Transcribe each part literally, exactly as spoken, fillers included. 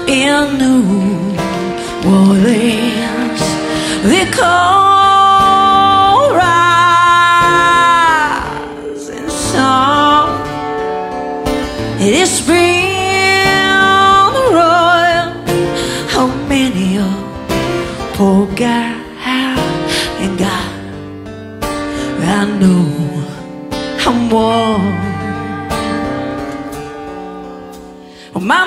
in New Orleans. They call rising sun. It is spring royal. How many a poor girl and God, I know I'm warm. My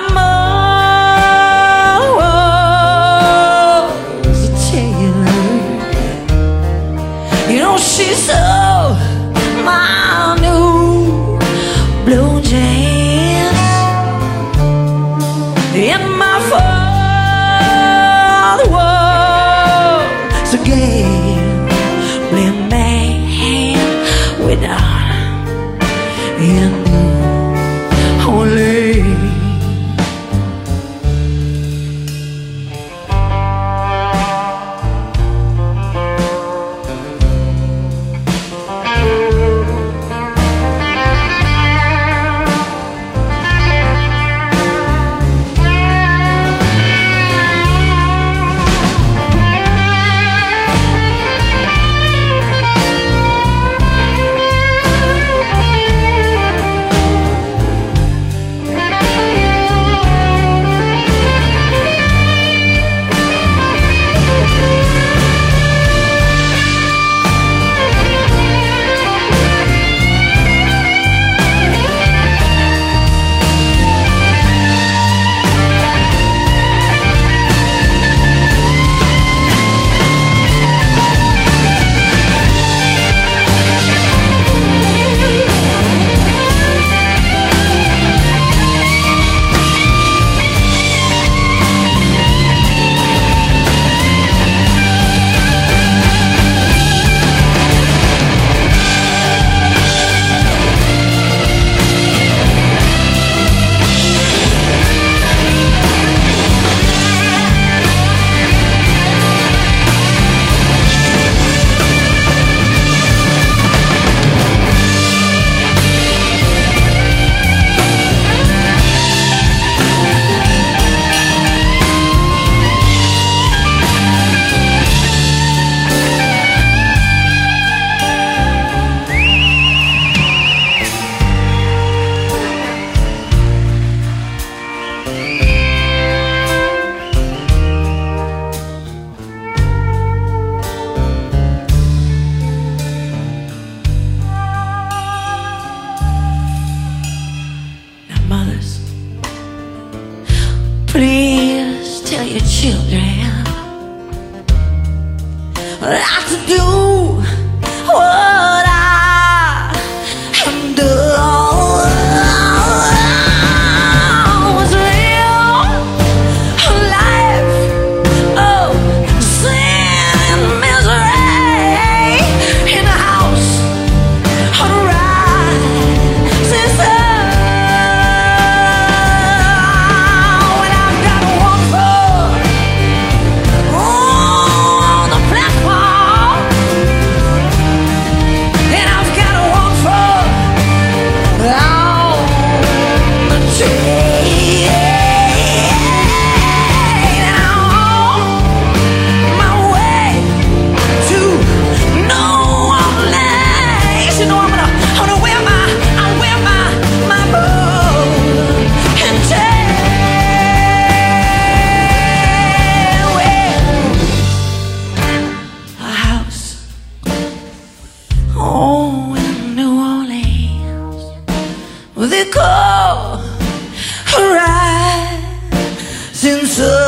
mom was a tailor. You know, she sewed my new blue jeans. And my father was a gambling man without in New Orleans. Please tell your children not to do what I am doing. Was live a life of sin and misery in a house on the rising sun. Oh, in New Orleans, they call a rising sun.